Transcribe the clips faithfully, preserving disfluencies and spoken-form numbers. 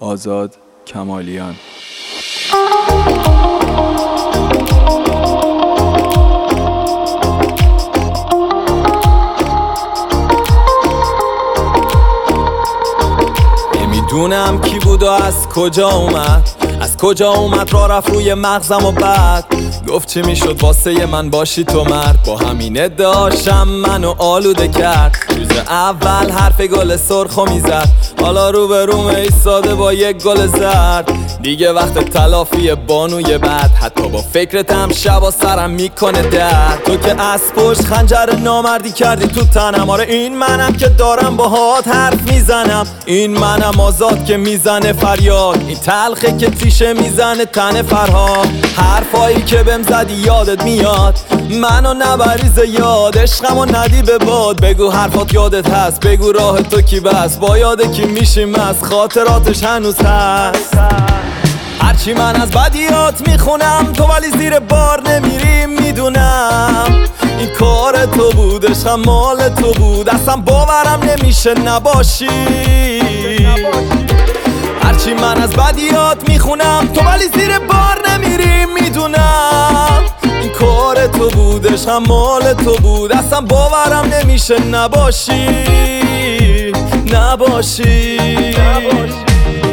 آزاد کمالیان. نمیدونم کی بود و از کجا اومد، از کجا اومد را رفت روی مغزم و بعد گفت چی میشد واسه من باشی تو مرد. با همین ادعاشم منو آلوده کرد. روز اول حرف گل سرخو میزد، حالا رو به روم ایستاده با یک گل زرد. دیگه وقت تلافی بانوی بد، حتی با فکرتم شبا سرم میکنه درد. تو که از پشت خنجر نامردی کردی تو تنم، آره این منم که دارم باهات حرف میزنم. این منم آزاد که میزنه فریاد، این تلخه که تیشه میزنه تن فرهاد. حرفایی که بهم زدی یادت میاد، منو نبریز یاد، عشقمو ندی به باد. بگو حرفات یادت هست، بگو راه تو کی بس، با یاده کی میشیم از خاطراتش هنوز هست. هرچی من از بدیات میخونم تو ولی زیر بار نمیری، میدونم این کار تو بود، عشقم مال تو بود، اصلا باورم نمیشه نباشی. هرچی من از بدیات میخونم تو ولی زیر بار نمیری، میدونم این کار تو بود، عشقم مال تو بود، اصلا باورم نمیشه نباشی نباشی, نباشی.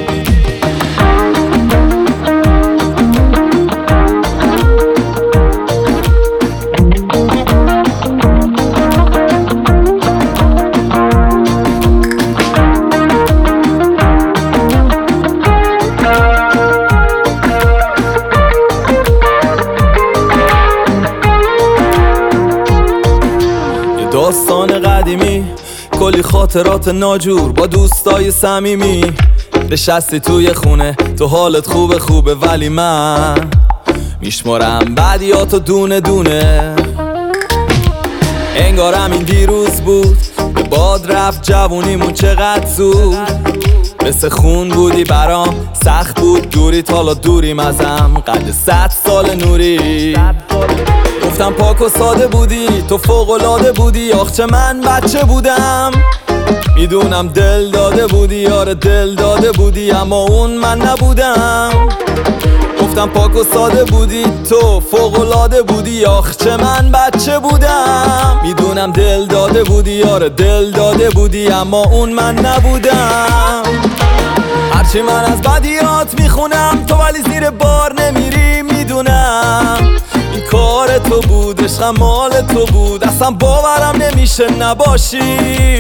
داستان قدیمی، کلی خاطرات ناجور با دوستای صمیمی. نشستی توی خونه تو حالت خوبه خوبه، ولی من میشمارم بدیاتو دونه دونه. انگارم این دیروز بود، به باد رفت جوونیمون چقدر زود. مثل خون بودی برام، سخت بود دوریت، حالا دوریم ازم قد صد سال نوری. گفتم پاک و ساده بودی، تو فوق‌العاده بودی، آخ چه من بچه بودم. میدونم دل داده بودی، یاره دل داده بودی، اما اون من نبودم. گفتم پاک و ساده بودی، تو فوق‌العاده بودی، آخ چه من بچه بودم. میدونم دل داده بودی، یاره دل داده بودی، اما اون من نبودم. هرچی من از بدیات میخونم تو ولی زیر بار نمیری، میدونم این کار تو بود، عشقم مال تو بود، اصلا باورم نمیشه نباشی.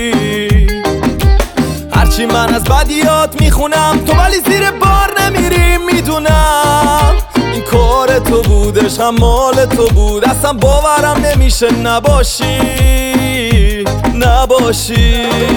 هرچی من از بدیات میخونم تو ولی زیر بار نمیری، میدونم این کار تو بود، عشقم مال تو بود، اصلا باورم نمیشه نباشی نباشی.